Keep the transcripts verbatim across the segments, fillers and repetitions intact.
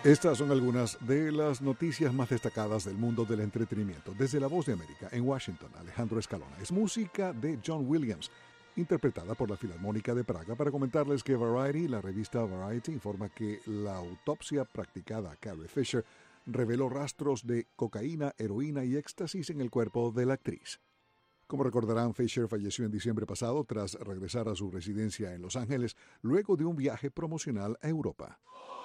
Estas son algunas de las noticias más destacadas del mundo del entretenimiento. Desde La Voz de América, en Washington, Alejandro Escalona. Es música de John Williams, interpretada por la Filarmónica de Praga. Para comentarles que Variety, la revista Variety, informa que la autopsia practicada a Carrie Fisher reveló rastros de cocaína, heroína y éxtasis en el cuerpo de la actriz. Como recordarán, Fisher falleció en diciembre pasado tras regresar a su residencia en Los Ángeles luego de un viaje promocional a Europa.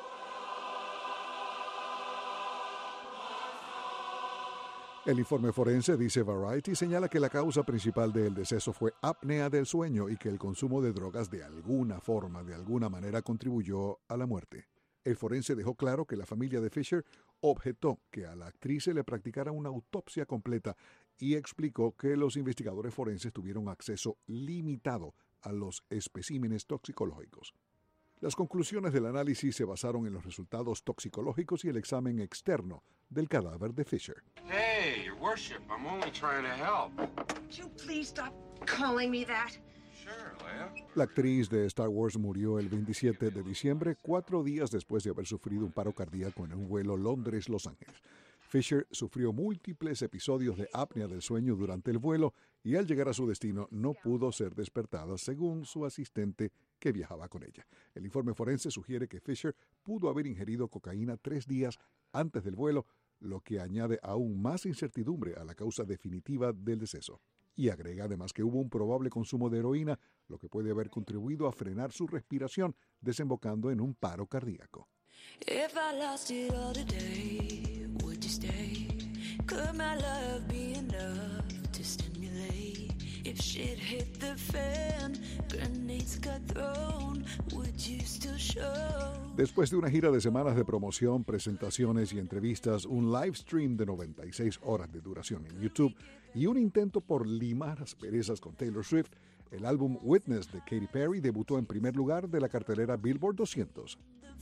El informe forense, dice Variety, señala que la causa principal del deceso fue apnea del sueño y que el consumo de drogas de alguna forma, de alguna manera, contribuyó a la muerte. El forense dejó claro que la familia de Fisher objetó que a la actriz se le practicara una autopsia completa y explicó que los investigadores forenses tuvieron acceso limitado a los especímenes toxicológicos. Las conclusiones del análisis se basaron en los resultados toxicológicos y el examen externo del cadáver de Fisher. Hey, Your Worship, I'm only trying to help. Would you please stop calling me that? Sure, Leia. La actriz de Star Wars murió el veintisiete de diciembre, cuatro días después de haber sufrido un paro cardíaco en un vuelo Londres-Los Ángeles. Fisher sufrió múltiples episodios de apnea del sueño durante el vuelo y al llegar a su destino no pudo ser despertada, según su asistente que viajaba con ella. El informe forense sugiere que Fisher pudo haber ingerido cocaína tres días antes del vuelo, lo que añade aún más incertidumbre a la causa definitiva del deceso. Y agrega además que hubo un probable consumo de heroína, lo que puede haber contribuido a frenar su respiración, desembocando en un paro cardíaco. If I lost it all today, would you stay? Could my love be enough to stimulate? If shit hit the fan, grenades got thrown, would you still show? Después de una gira de semanas de promoción, presentaciones y entrevistas, un live stream de noventa y seis horas de duración en YouTube y un intento por limar asperezas con Taylor Swift, el álbum Witness de Katy Perry debutó en primer lugar de la cartelera Billboard doscientos.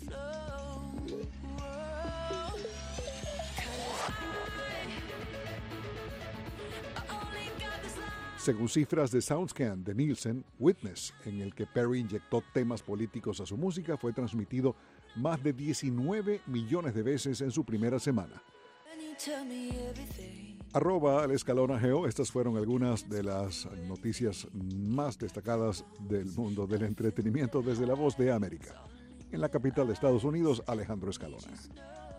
Según cifras de SoundScan de Nielsen, Witness, en el que Perry inyectó temas políticos a su música, fue transmitido más de diecinueve millones de veces en su primera semana. Arroba al Escalona Geo, estas fueron algunas de las noticias más destacadas del mundo del entretenimiento desde La Voz de América. En la capital de Estados Unidos, Alejandro Escalona.